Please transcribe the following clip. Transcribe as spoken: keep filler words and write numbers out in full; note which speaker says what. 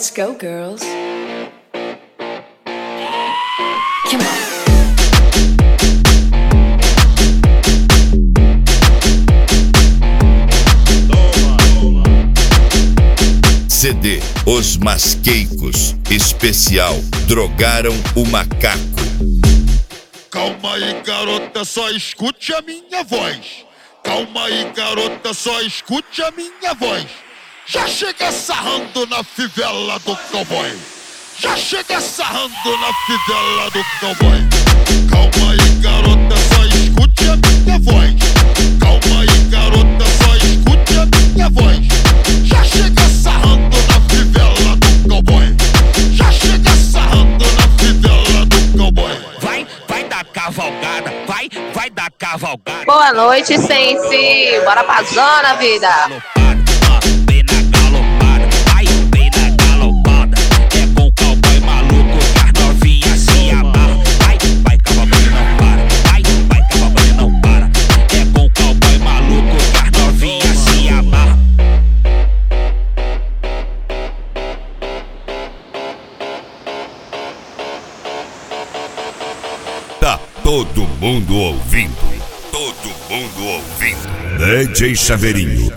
Speaker 1: Let's go, girls. Come on.
Speaker 2: C D Os Masqueicos, especial Drogaram o Macaco.
Speaker 3: Calma aí, garota, só escute a minha voz. Calma aí, garota, só escute a minha voz. Já chega sarrando na fivela do cowboy. Já chega sarrando na fivela do cowboy. Calma aí, garota, só escute a minha voz. Calma aí, garota, só escute a minha voz. Já chega sarrando na fivela do cowboy. Já chega sarrando na fivela do cowboy.
Speaker 4: Vai, vai dar cavalgada, vai, vai dar cavalgada.
Speaker 5: Boa noite, Sense. Bora pra zona, vida.
Speaker 4: Vem na galopada, vai, vem na galopada. É com cowboy maluco que as novinhas se amarram. Vai, vai, cavalgando não para. Vai, vai, cavalgando não para. É com cowboy maluco que as novinhas se amarram.
Speaker 2: Tá todo mundo ouvindo. Todo mundo ouvindo. D J Chaveirinho